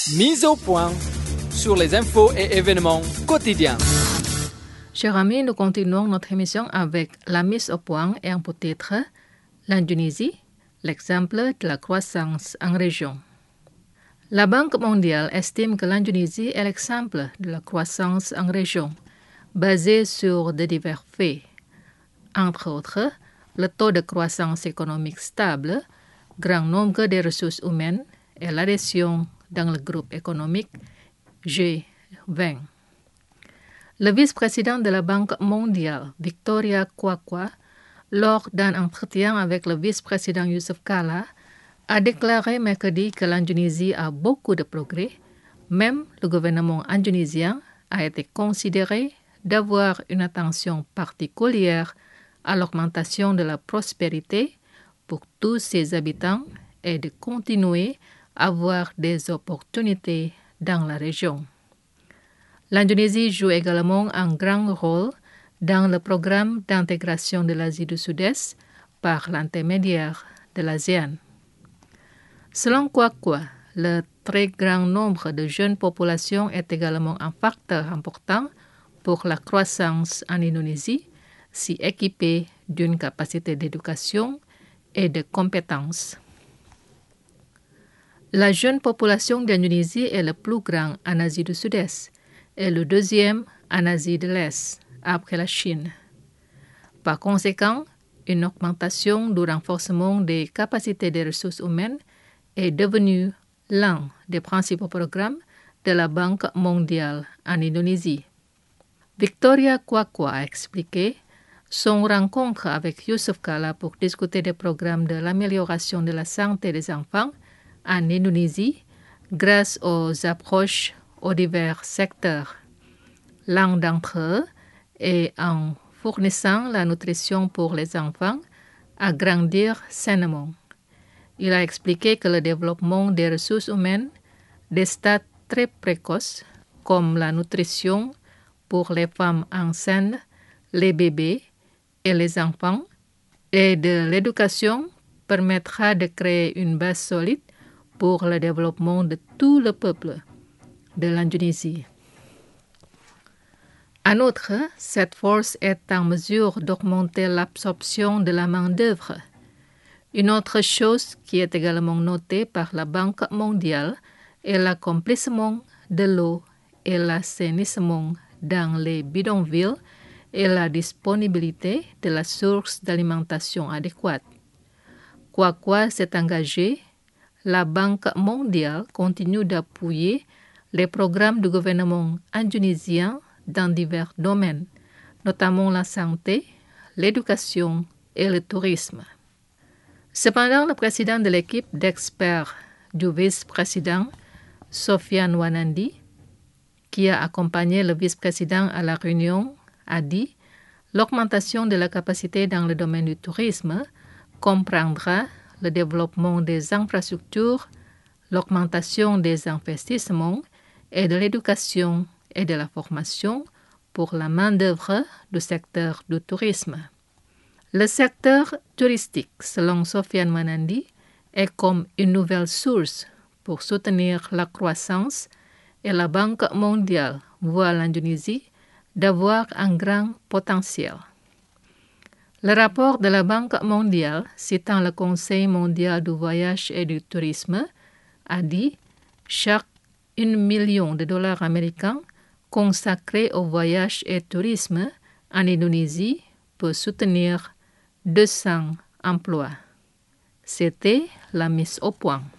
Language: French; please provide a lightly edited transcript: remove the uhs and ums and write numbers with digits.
Mise au point sur les infos et événements quotidiens. Chers amis, nous continuons notre émission avec la mise au point et un peut-être l'Indonésie, l'exemple de la croissance en région. La Banque mondiale estime que l'Indonésie est l'exemple de la croissance en région, basée sur de divers faits. Entre autres, le taux de croissance économique stable, grand nombre de ressources humaines et l'adhésion dans le groupe économique G20. Le vice-président de la Banque mondiale, Victoria Kwakwa, lors d'un entretien avec le vice-président Yusuf Kala, a déclaré mercredi que l'Indonésie a beaucoup de progrès. Même le gouvernement indonésien a été considéré d'avoir une attention particulière à l'augmentation de la prospérité pour tous ses habitants et de continuer à avoir des opportunités dans la région. L'Indonésie joue également un grand rôle dans le programme d'intégration de l'Asie du Sud-Est par l'intermédiaire de l'ASEAN. Selon Kwakwa, le très grand nombre de jeunes populations est également un facteur important pour la croissance en Indonésie, si équipée d'une capacité d'éducation et de compétences. La jeune population d'Indonésie est la plus grande en Asie du Sud-Est et le deuxième en Asie de l'Est, après la Chine. Par conséquent, une augmentation du renforcement des capacités des ressources humaines est devenue l'un des principaux programmes de la Banque mondiale en Indonésie. Victoria Kwakwa a expliqué son rencontre avec Yusuf Kala pour discuter des programmes de l'amélioration de la santé des enfants en Indonésie grâce aux approches aux divers secteurs. L'un d'entre eux est en fournissant la nutrition pour les enfants à grandir sainement. Il a expliqué que le développement des ressources humaines des stades très précoces, comme la nutrition pour les femmes enceintes, les bébés et les enfants, et de l'éducation permettra de créer une base solide pour le développement de tout le peuple de l'Indonésie. En outre, cette force est en mesure d'augmenter l'absorption de la main-d'œuvre. Une autre chose qui est également notée par la Banque mondiale est l'accomplissement de l'eau et l'assainissement dans les bidonvilles et la disponibilité de la source d'alimentation adéquate. Kwakwa s'est engagé, la Banque mondiale continue d'appuyer les programmes du gouvernement indonésien dans divers domaines, notamment la santé, l'éducation et le tourisme. Cependant, le président de l'équipe d'experts du vice-président, Sofiane Wanandi, qui a accompagné le vice-président à la réunion, a dit « L'augmentation de la capacité dans le domaine du tourisme comprendra le développement des infrastructures, l'augmentation des investissements et de l'éducation et de la formation pour la main-d'œuvre du secteur du tourisme. Le secteur touristique, selon Sofiane Wanandi, est comme une nouvelle source pour soutenir la croissance et la Banque mondiale voit l'Indonésie d'avoir un grand potentiel. Le rapport de la Banque mondiale, citant le Conseil mondial du voyage et du tourisme, a dit « Chaque $1 million américains consacrés au voyage et tourisme en Indonésie peut soutenir 200 emplois. C'était la mise au point.